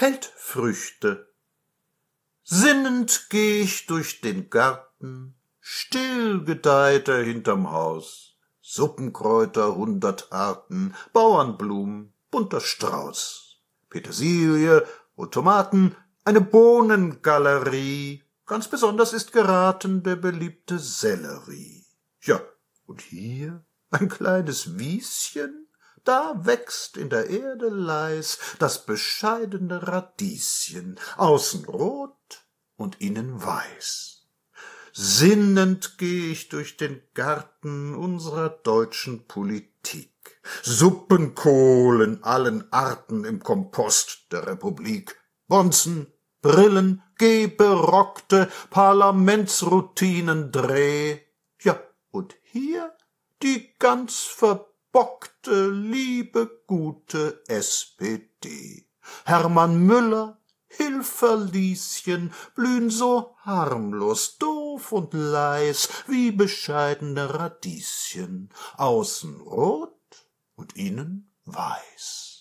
Feldfrüchte. Sinnend geh ich durch den Garten, still gedeiht er hinterm Haus, Suppenkräuter 100 Arten, Bauernblumen, bunter Strauß, Petersilie und Tomaten, eine Bohnengalerie, ganz besonders ist geraten der beliebte Sellerie. Ja, und hier ein kleines Wieschen, da wächst in der Erde leis das bescheidene Radieschen, außen rot und innen weiß. Sinnend geh ich durch den Garten unserer deutschen Politik. Suppenkohl in allen Arten im Kompost der Republik. Bonzen, Brillen, geberockte Parlamentsroutinendreh. Ja, und hier die ganz verbockte, liebe, gute SPD. Hermann Müller, Hilferlieschen, blühen so harmlos, doof und leis wie bescheidene Radieschen, außen rot und innen weiß.